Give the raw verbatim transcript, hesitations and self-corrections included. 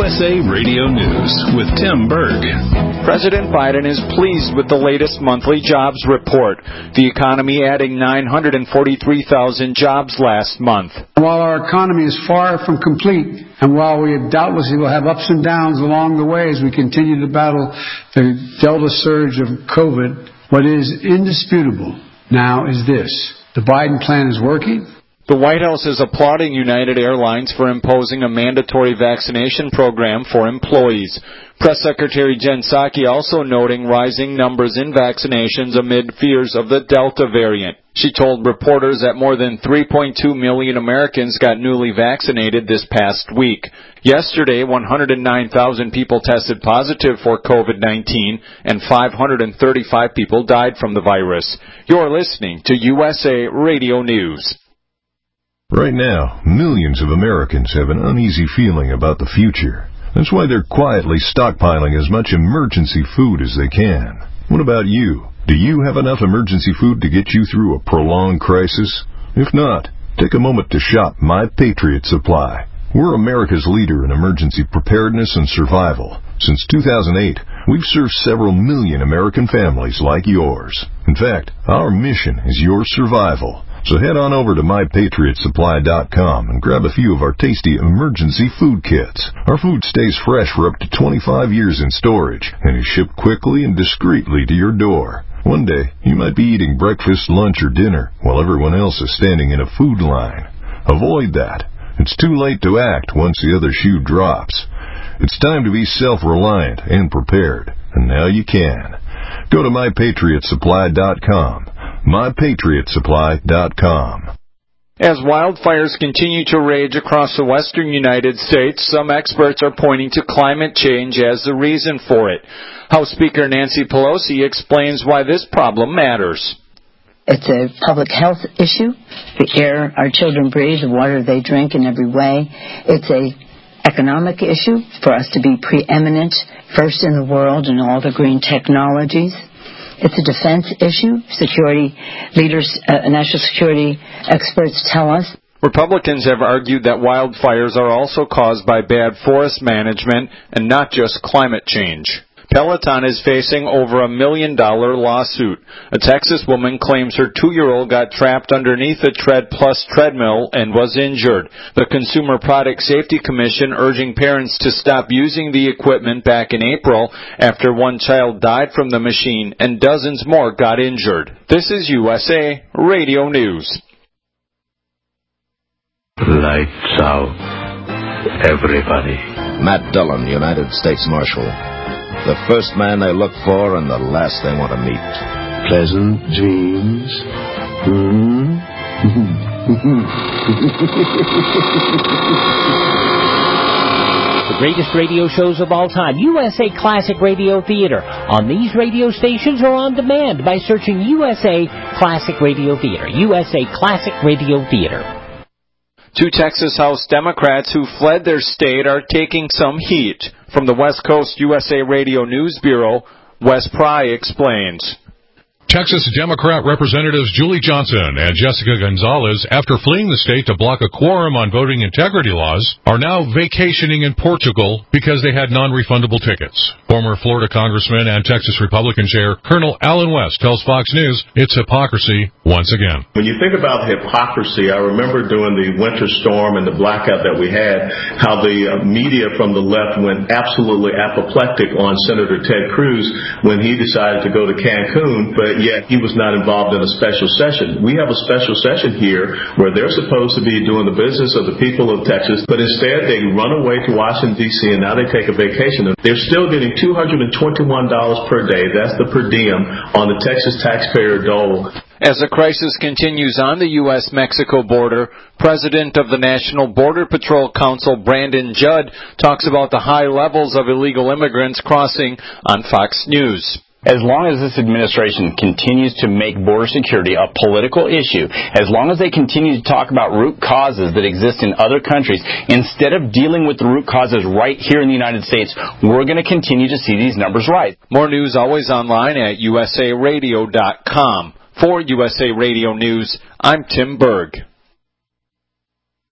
S A Radio News with Tim Berg. President Biden is pleased with the latest monthly jobs report, the economy adding nine hundred forty-three thousand jobs last month. While our economy is far from complete, and while we doubtlessly will have ups and downs along the way as we continue to battle the Delta surge of COVID, what is indisputable now is this: the Biden plan is working. The White House is applauding United Airlines for imposing a mandatory vaccination program for employees. Press Secretary Jen Psaki also noting rising numbers in vaccinations amid fears of the Delta variant. She told reporters that more than three point two million Americans got newly vaccinated this past week. Yesterday, one hundred nine thousand people tested positive for COVID nineteen, and five hundred thirty-five people died from the virus. You're listening to U S A Radio News. Right now, millions of Americans have an uneasy feeling about the future. That's why they're quietly stockpiling as much emergency food as they can. What about you? Do you have enough emergency food to get you through a prolonged crisis? If not, take a moment to shop My Patriot Supply. We're America's leader in emergency preparedness and survival. Since two thousand eight, we've served several million American families like yours. In fact, our mission is your survival. So head on over to my patriot supply dot com and grab a few of our tasty emergency food kits. Our food stays fresh for up to twenty-five years in storage and is shipped quickly and discreetly to your door. One day, you might be eating breakfast, lunch, or dinner while everyone else is standing in a food line. Avoid that. It's too late to act once the other shoe drops. It's time to be self-reliant and prepared, and now you can. Go to my patriot supply dot com. my patriot supply dot com. As wildfires continue to rage across the western United States, some experts are pointing to climate change as the reason for it. House Speaker Nancy Pelosi explains why this problem matters. It's a public health issue. The air our children breathe, the water they drink in every way. It's a economic issue for us to be preeminent, first in the world in all the green technologies. It's a defense issue. Security leaders, uh, national security experts tell us. Republicans have argued that wildfires are also caused by bad forest management and not just climate change. Peloton is facing over a million dollar lawsuit. A Texas woman claims her two-year-old got trapped underneath a Tread Plus treadmill and was injured. The Consumer Product Safety Commission urging parents to stop using the equipment back in April after one child died from the machine and dozens more got injured. This is U S A Radio News. Lights out, everybody. Matt Dillon, United States Marshal. The first man they look for and the last they want to meet. Pleasant dreams. Hmm? The greatest radio shows of all time, U S A Classic Radio Theater, on these radio stations or on demand by searching U S A Classic Radio Theater. U S A Classic Radio Theater. Two Texas House Democrats who fled their state are taking some heat. From the West Coast U S A Radio News Bureau, Wes Pry explains. Texas Democrat Representatives Julie Johnson and Jessica Gonzalez, after fleeing the state to block a quorum on voting integrity laws, are now vacationing in Portugal because they had non-refundable tickets. Former Florida Congressman and Texas Republican Chair Colonel Alan West tells Fox News it's hypocrisy once again. When you think about hypocrisy, I remember during the winter storm and the blackout that we had, how the media from the left went absolutely apoplectic on Senator Ted Cruz when he decided to go to Cancun, but yet he was not involved in a special session. We have a special session here where they're supposed to be doing the business of the people of Texas, but instead they run away to Washington, D C, and now they take a vacation. They're still getting two hundred twenty-one dollars per day. That's the per diem on the Texas taxpayer dole. As the crisis continues on the U S Mexico border, President of the National Border Patrol Council, Brandon Judd, talks about the high levels of illegal immigrants crossing on Fox News. As long as this administration continues to make border security a political issue, as long as they continue to talk about root causes that exist in other countries, instead of dealing with the root causes right here in the United States, we're going to continue to see these numbers rise. More news always online at U S A radio dot com. For U S A Radio News, I'm Tim Berg.